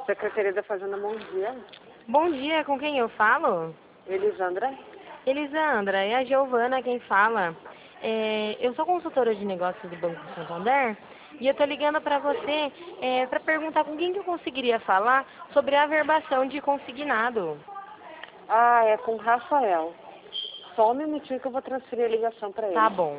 Secretaria da Fazenda, bom dia. Bom dia, com quem eu falo? Elisandra? Elisandra, é a Giovana quem fala. Eu sou consultora de negócios do Banco Santander e eu tô ligando para você para perguntar com quem que eu conseguiria falar sobre a averbação de consignado. Ah, é com o Rafael. Só um minutinho que eu vou transferir a ligação para Tá ele. bom.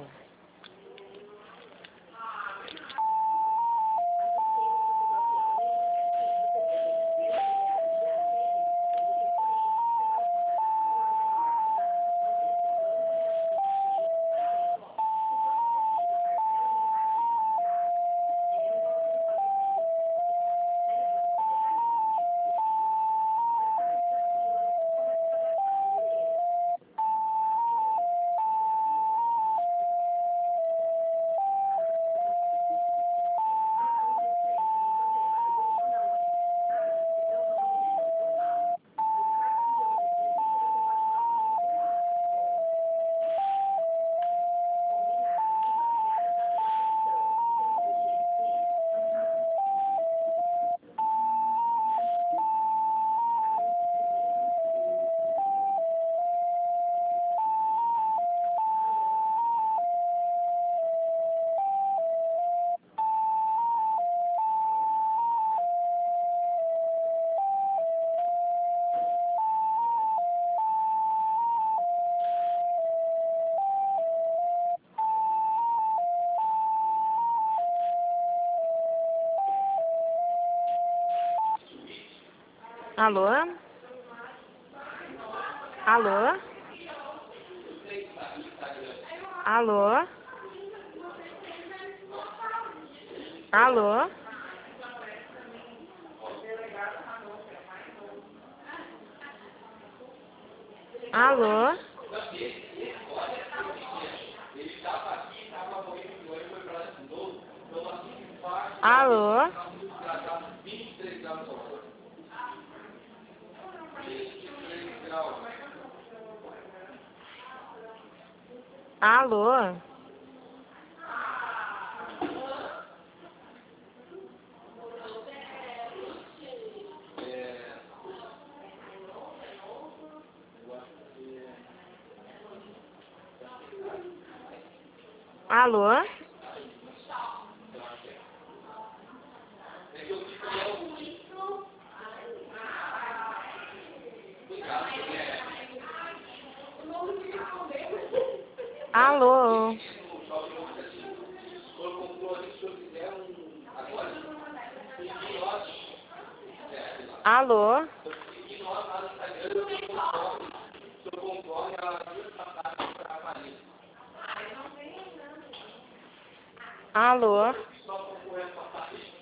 Alô? Alô? Alô? Alô? Alô? Alô? Alô? Alô? Alô? Alô? Alô?